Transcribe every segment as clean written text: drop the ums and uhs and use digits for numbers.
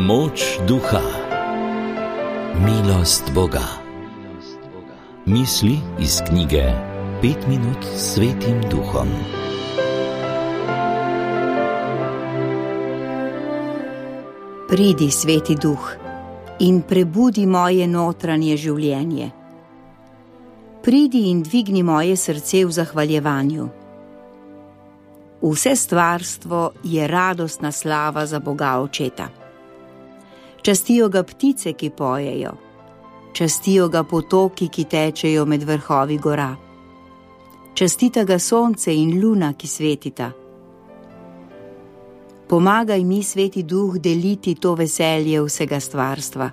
Moč duha, milost Boga. Misli iz knjige 5 minut s Svetim Duhom. Pridi, Sveti Duh, in prebudi moje notranje življenje. Pridi in dvigni moje srce v zahvaljevanju. Vse stvarstvo je radostna slava za Boga Očeta. Častijo ga ptice, ki pojejo, častijo ga potoki, ki tečejo med vrhovi gora. Častita ga sonce in luna, ki svetita. Pomagaj mi, Sveti Duh, deliti to veselje vsega stvarstva.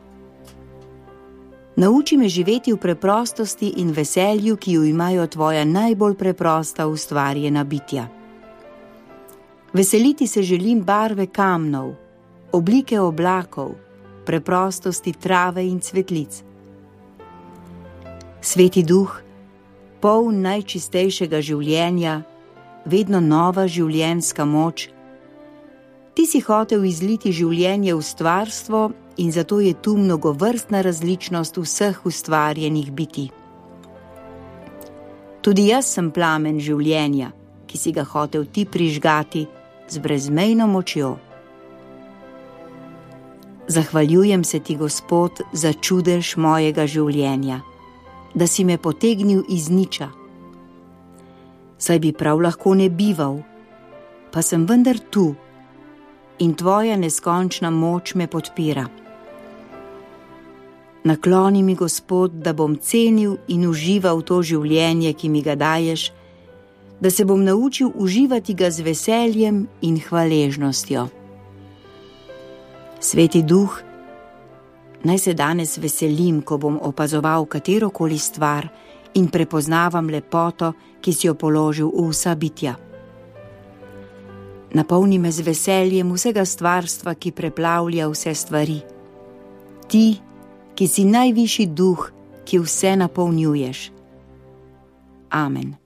Nauči me živeti v preprostosti in veselju, ki jo imajo tvoja najbolj preprosta ustvarjena bitja. Veseliti se želim barve kamnov, oblike oblakov, preprostosti trave in cvetlic. Sveti Duh, poln najčistejšega življenja, vedno nova življenjska moč, ti si hotel izliti življenje v stvarstvo in zato je tu mnogovrstna različnost vseh ustvarjenih bitij. Tudi jaz sem plamen življenja, ki si ga hotel ti prižgati z brezmejno močjo. Zahvaljujem se ti, Gospod, za čudež mojega življenja, da si me potegnil iz niča. Saj bi prav lahko ne bival, pa sem vendar tu in tvoja neskončna moč me podpira. Nakloni mi, Gospod, da bom cenil in užival to življenje, ki mi ga daješ, da se bom naučil uživati ga z veseljem in hvaležnostjo. Sveti Duh, naj se danes veselim, ko bom opazoval katerokoli stvar in prepoznavam lepoto, ki si jo položil v vsa bitja. Napolni me z veseljem vsega stvarstva, ki preplavlja vse stvari. Ti, ki si najvišji duh, ki vse napolnjuješ. Amen.